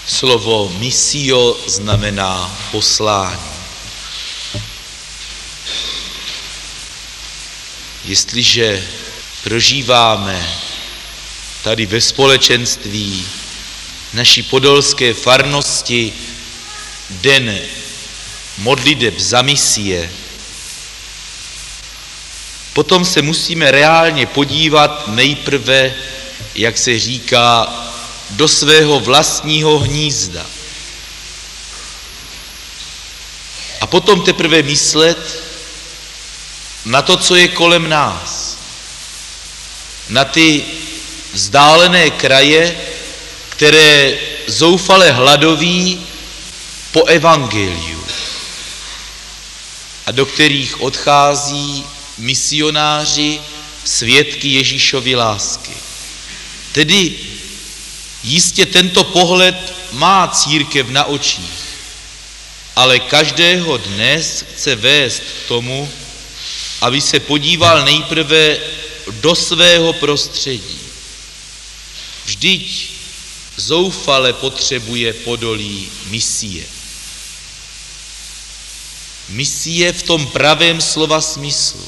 Slovo missio znamená poslání. Jestliže prožíváme tady ve společenství naší podolské farnosti den modliteb za misie, potom se musíme reálně podívat nejprve, jak se říká, do svého vlastního hnízda. A potom teprve myslet na to, co je kolem nás. Na ty vzdálené kraje, které zoufale hladoví po evangeliu a do kterých odchází misionáři, svědky Ježíšovy lásky. Tedy jistě tento pohled má církev na očích, ale každého dnes chce vést k tomu, aby se podíval nejprve do svého prostředí. Vždyť zoufale potřebuje Podolí misie. Misie v tom pravém slova smyslu.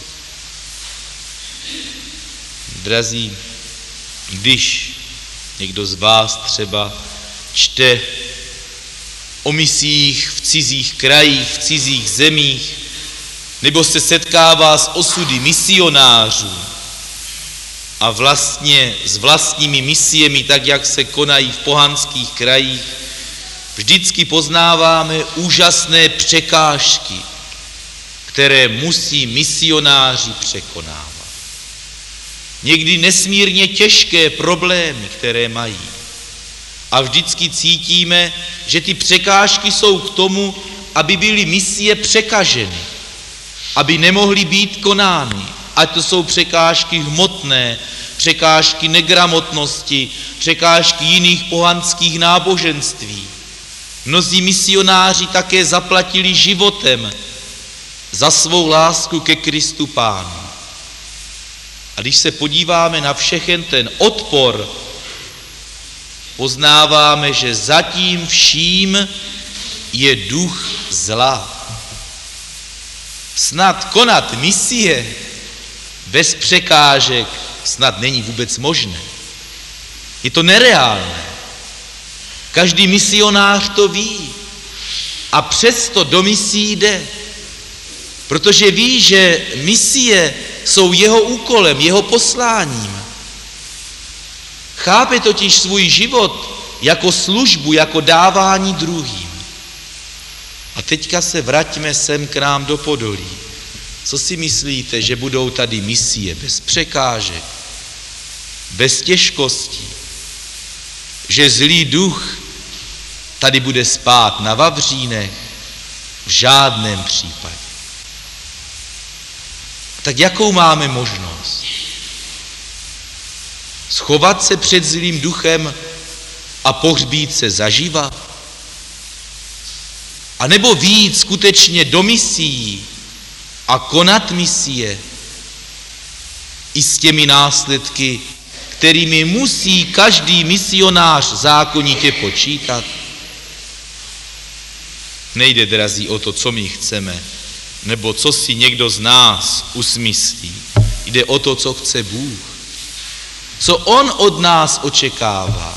Drazí, když někdo z vás třeba čte o misiích v cizích krajích, v cizích zemích, nebo se setkává s osudy misionářů a vlastně s vlastními misiemi, tak jak se konají v pohanských krajích, vždycky poznáváme úžasné překážky, které musí misionáři překonávat. Někdy nesmírně těžké problémy, které mají. A vždycky cítíme, že ty překážky jsou k tomu, aby byly misie překaženy, aby nemohly být konány. Ať to jsou překážky hmotné, překážky negramotnosti, překážky jiných pohanských náboženství. Mnozí misionáři také zaplatili životem za svou lásku ke Kristu Pánu. A když se podíváme na všechen ten odpor, poznáváme, že zatím vším je duch zla. Snad konat misie bez překážek snad není vůbec možné. Je to nereálné. Každý misionář to ví a přesto do misí jde, protože ví, že misie jsou jeho úkolem, jeho posláním. Chápe totiž svůj život jako službu, jako dávání druhým. A teďka se vraťme sem k nám do Podolí. Co si myslíte, že budou tady misie bez překážek, bez těžkostí, že zlý duch tady bude spát na vavřínech? V žádném případě. Tak jakou máme možnost? Schovat se před zlým duchem a pohřbít se zaživa? A nebo vyjít skutečně do misií a konat misie i s těmi následky, kterými musí každý misionář zákonitě počítat? Nejde, drazí, o to, co my chceme, nebo co si někdo z nás usmyslí. Jde o to, co chce Bůh. Co on od nás očekává.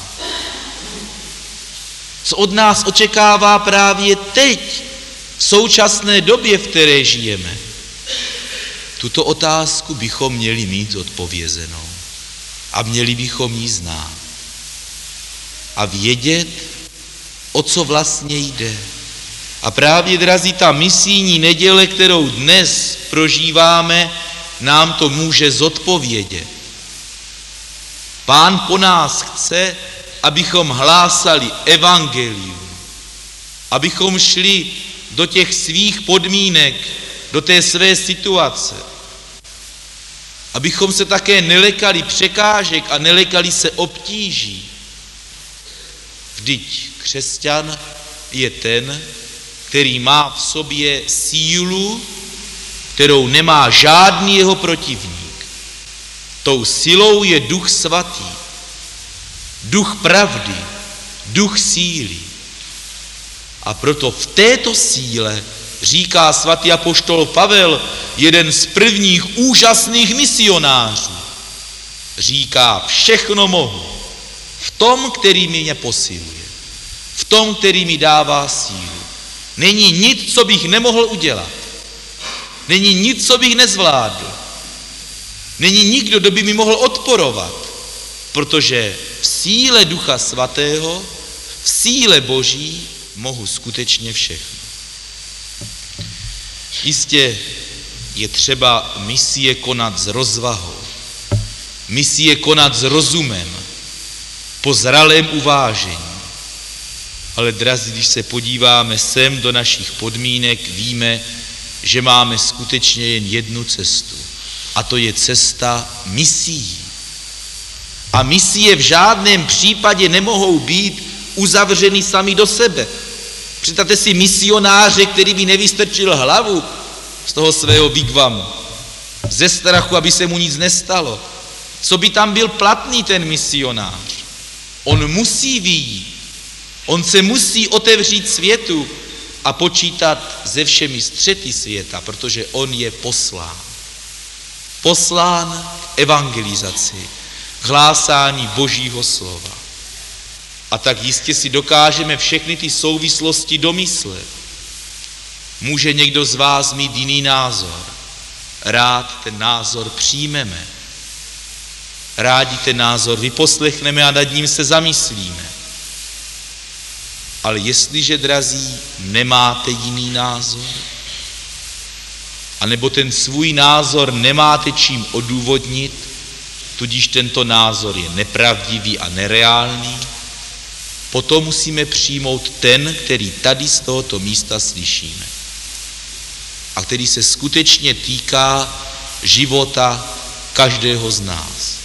Co od nás očekává právě teď, v současné době, v které žijeme. Tuto otázku bychom měli mít odpovězenou. A měli bychom ji znát. A vědět, o co vlastně jde. A právě, drazí, ta misijní neděle, kterou dnes prožíváme, nám to může zodpovědět. Pán po nás chce, abychom hlásali evangelium, abychom šli do těch svých podmínek, do té své situace, abychom se také nelekali překážek a nelekali se obtíží. Vždyť křesťan je ten, který má v sobě sílu, kterou nemá žádný jeho protivník. Tou silou je Duch Svatý, Duch pravdy, Duch síly. A proto v této síle říká svatý apoštol Pavel, jeden z prvních úžasných misionářů, říká, všechno mohu v tom, který mě posiluje, v tom, který mi dává sílu. Není nic, co bych nemohl udělat. Není nic, co bych nezvládl. Není nikdo, kdo by mi mohl odporovat, protože v síle Ducha Svatého, v síle Boží mohu skutečně všechno. Jistě je třeba misie konat s rozvahou, misie konat s rozumem, po zralém uvážení. Ale drazí, když se podíváme sem do našich podmínek, víme, že máme skutečně jen jednu cestu. A to je cesta misií. A misie v žádném případě nemohou být uzavřeny sami do sebe. Představte si misionáře, který by nevystrčil hlavu z toho svého vigvamu. Ze strachu, aby se mu nic nestalo. Co by tam byl platný ten misionář? On musí vyjít. On se musí otevřít světu a počítat se všemi střety světa, protože on je poslán. Poslán k evangelizaci, k hlásání Božího slova. A tak jistě si dokážeme všechny ty souvislosti domyslet. Může někdo z vás mít jiný názor. Rád ten názor přijmeme. Rádi ten názor vyposlechneme a nad ním se zamyslíme. Ale jestliže, drazí, nemáte jiný názor, anebo ten svůj názor nemáte čím odůvodnit, tudíž tento názor je nepravdivý a nereálný, potom musíme přijmout ten, který tady z tohoto místa slyšíme a který se skutečně týká života každého z nás.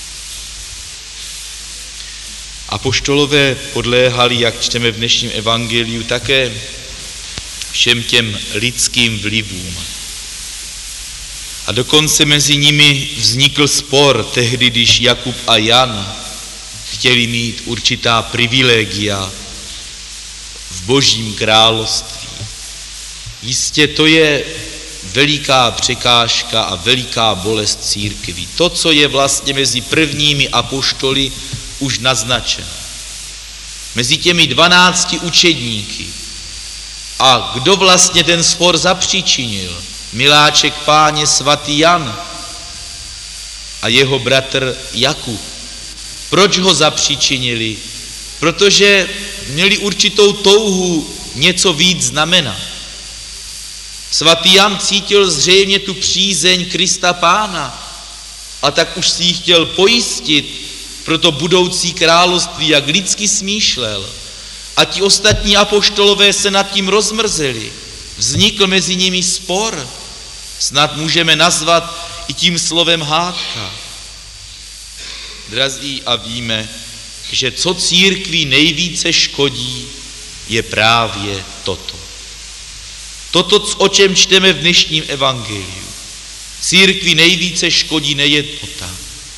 Apoštolové podléhali, jak čteme v dnešním evangeliu, také všem těm lidským vlivům. A dokonce mezi nimi vznikl spor tehdy, když Jakub a Jan chtěli mít určitá privilegia v Božím království. Jistě to je veliká překážka a veliká bolest církví. To, co je vlastně mezi prvními apoštoly už naznačeno. Mezi těmi 12 učedníky. A kdo vlastně ten spor zapříčinil? Miláček Páně svatý Jan a jeho bratr Jakub. Proč ho zapříčinili? Protože měli určitou touhu něco víc znamenat. Svatý Jan cítil zřejmě tu přízeň Krista Pána a tak už si ji chtěl pojistit pro to budoucí království, jak lidsky smýšlel. A ti ostatní apoštolové se nad tím rozmrzeli. Vznikl mezi nimi spor. Snad můžeme nazvat i tím slovem hádka. Drazí, a víme, že co církvi nejvíce škodí, je právě toto. Toto, o čem čteme v dnešním evangeliu. Církvi nejvíce škodí nejednota.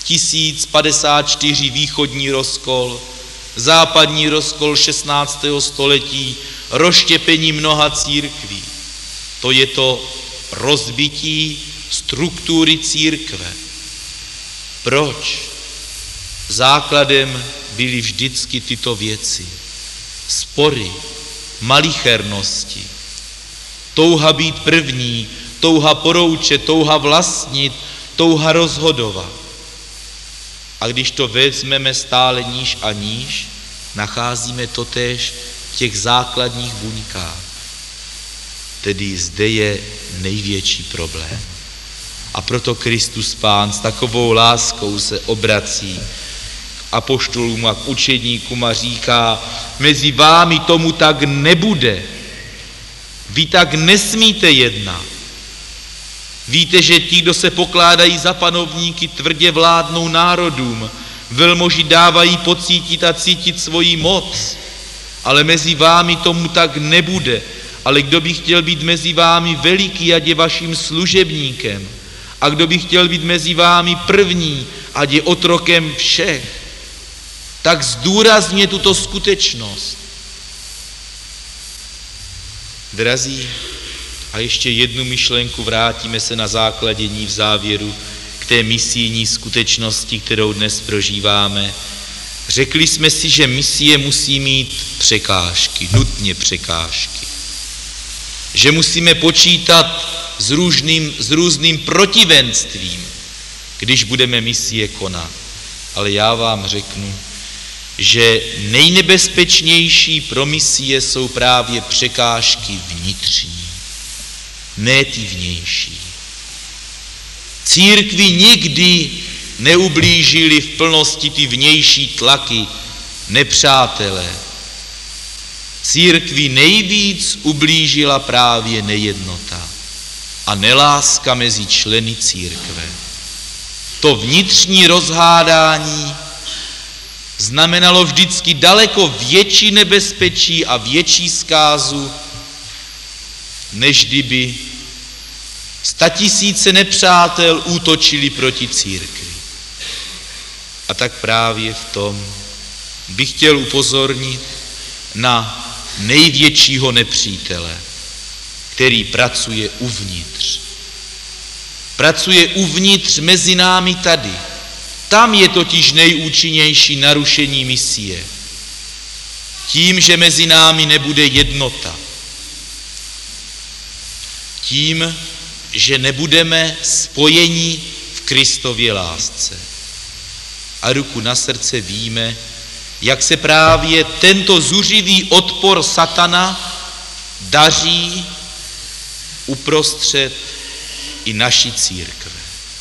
1054 východní rozkol, západní rozkol 16. století, rozštěpení mnoha církví. To je to rozbití struktury církve. Proč? Základem byly vždycky tyto věci. Spory, malichernosti, touha být první, touha poroučet, touha vlastnit, touha rozhodovat. A když to vezmeme stále níž a níž, nacházíme totéž v těch základních buňkách. Tedy zde je největší problém. A proto Kristus Pán s takovou láskou se obrací k apoštolům a k učedníkům a říká, mezi vámi tomu tak nebude. Vy tak nesmíte jednat. Víte, že ti, kdo se pokládají za panovníky, tvrdě vládnou národům, velmoži dávají pocítit a cítit svoji moc, ale mezi vámi tomu tak nebude. Ale kdo by chtěl být mezi vámi veliký, ať je vaším služebníkem. A kdo by chtěl být mezi vámi první, ať je otrokem všech. Tak zdůrazně tuto skutečnost. Drazí, a ještě jednu myšlenku, vrátíme se na základě ní v závěru k té misijní skutečnosti, kterou dnes prožíváme. Řekli jsme si, že misie musí mít překážky, nutně překážky. Že musíme počítat s různým protivenstvím, když budeme misie konat. Ale já vám řeknu, že nejnebezpečnější pro misie jsou právě překážky vnitřní, ne ty vnější. Církvi nikdy neublížili v plnosti ty vnější tlaky, nepřátelé. Církvi nejvíc ublížila právě nejednota a neláska mezi členy církve. To vnitřní rozhádání znamenalo vždycky daleko větší nebezpečí a větší zkázu, než kdyby 100 000 nepřátel útočili proti církvi. A tak právě v tom bych chtěl upozornit na největšího nepřítele, který pracuje uvnitř. Pracuje uvnitř mezi námi tady. Tam je totiž nejúčinnější narušení misie. Tím, že mezi námi nebude jednota. Tím, že nebudeme spojeni v Kristově lásce. A ruku na srdce víme, jak se právě tento zuřivý odpor satana daří uprostřed i naší církve.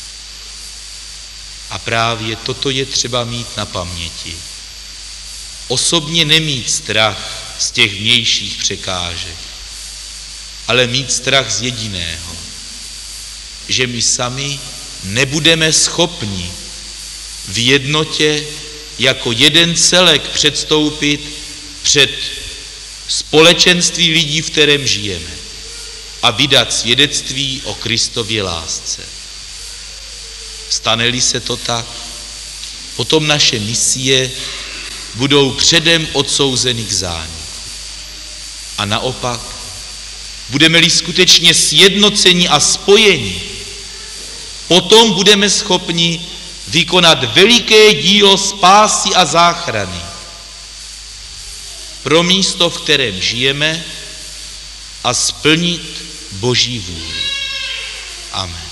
A právě toto je třeba mít na paměti. Osobně nemít strach z těch vnějších překážek, ale mít strach z jediného, že my sami nebudeme schopni v jednotě jako jeden celek předstoupit před společenství lidí, v kterém žijeme a vydat svědectví o Kristově lásce. Stane-li se to tak, potom naše misie budou předem odsouzeny k zániku. A naopak, budeme-li skutečně sjednoceni a spojeni, potom budeme schopni vykonat veliké dílo spásy a záchrany pro místo, v kterém žijeme, a splnit Boží vůli. Amen.